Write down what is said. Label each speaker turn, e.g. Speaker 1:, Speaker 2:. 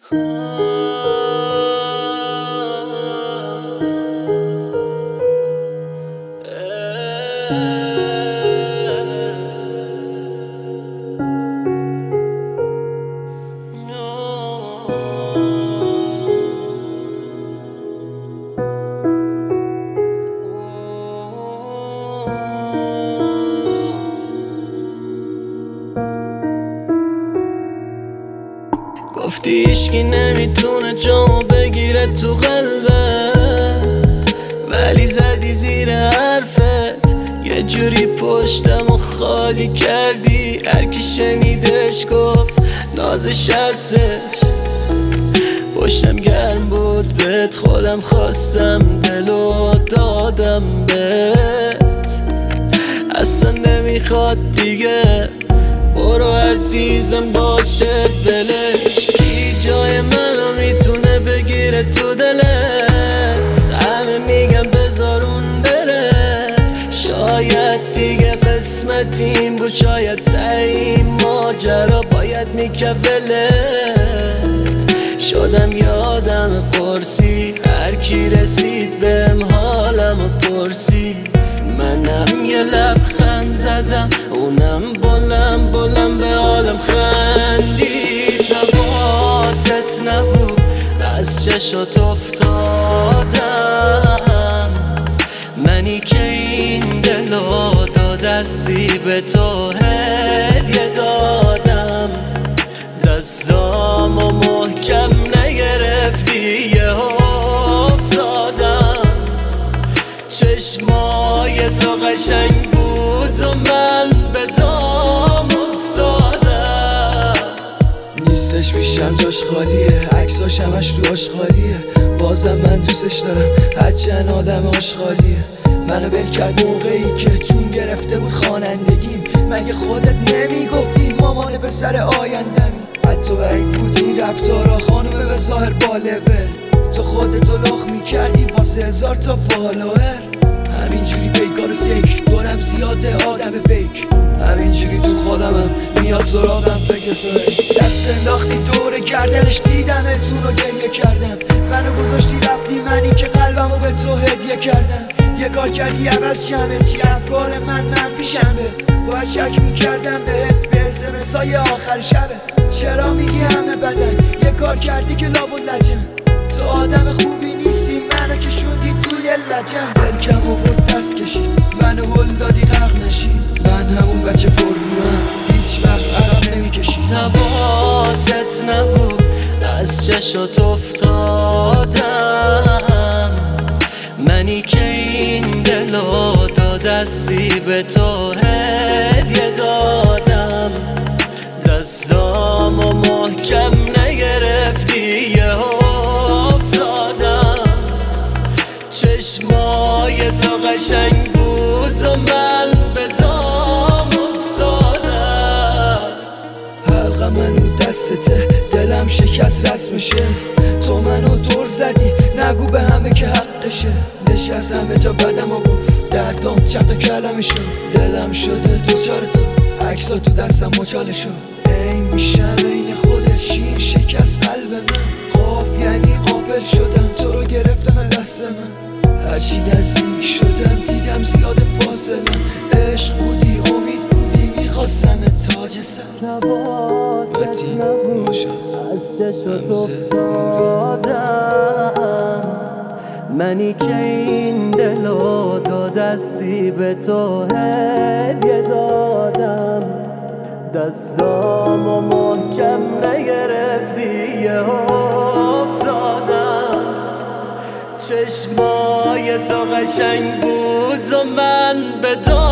Speaker 1: گفتی هیچکی نمیتونه جامو بگیره تو قلبت، ولی زدی زیر حرفت یه جوری پشتمو خالی کردی. هرکی شنیدش گفت نازش هستش، پشتم گرم بود بهت، خودم خواستم دلو دادم بهت. اصلا نمیخواد دیگه، برو عزیزم باشه ولش. کی جای منو میتونه بگیره تو دلت؟ همه میگم بذار اون بره، شاید دیگه قسمتیم بود، شاید این ماجرا باید میکولت. شدم یادم پرسی، هر کی رسید بهم حالمو پرسید. منم یه لبخند زدم، اونم بلند بلند به حالم خندید. حواست نبود از چشات افتادم، منی که این دلو دستی به تو هدیه دادم. دستامو محکم نگرفتی یه افتادم. چشمای تو قشنگ بود و من به دام افتادم.
Speaker 2: نیستش پیشم جاش خالیه، عکساش همش تو آشغالیه. بازم من دوستش دارم هرچند آدم آشغالیه. منو ول کرد موقعی که جون گرفته بود خوانندگیم. مگه خودت نمیگفتی مامان پسر آیندمی؟ حتی بعید بود این رفتارا خانومه به ظاهر با لول. تو خودتو لخ میکردی واسه 1000 تا فالوور. همینجوری پیکار سیک دورم زیاده آدم فیک. همینجوری تو خودمم میاد سراغم فکر تو. دست انداختی دور گردنش دیدمتون رو گریه کردم. منو گذاشتی رفتی، منی که قلبمو به تو هدیه کردم. یه کار کردی عوض شمه چی افکار من منفی شمه. باید شک میکردم بهت به اسمسای آخر شبه. چرا میگی همه بدن؟ یه کار کردی که لاب و لجن. تو آدم خوبی نیستی، منو که شوندی توی لجن. دلکم آورد دست کشید، منو هل دادی غرق نشی. من همون بچه پر روم هیچ وقت عرق نمیکشید.
Speaker 1: حواست نبود از چشات افتادم، منی که این دلو دستی به تو هدیه دادم. دستامو محکم نگرفتی یه افتادم. چشمای تو قشنگ بود و من به دام افتادم.
Speaker 2: حلقم منو دستته، دلم شکست رسمشه. تو منو دور زدی، نگو به همه که حقشه. نشستم به جا بدم و گفت دردام چند تا کلمه شد. دلم شده دوچار تو، عکسا تو دستم مچاله شد. این میشم این خودت، شیر شکست قلب من. قاف یعنی غافل شدم، تو رو گرفتم دست من. هرچی نزدیک شدم دیدم زیاد فاصلم. عشق بودی امید بودی، میخواستم تاج سر. باتی ماشد همزه
Speaker 1: منی که این دلو دستی به تو هدیه دادم. دستامو محکم نگرفتی یه افتادم. چشمای تو قشنگ بود و من به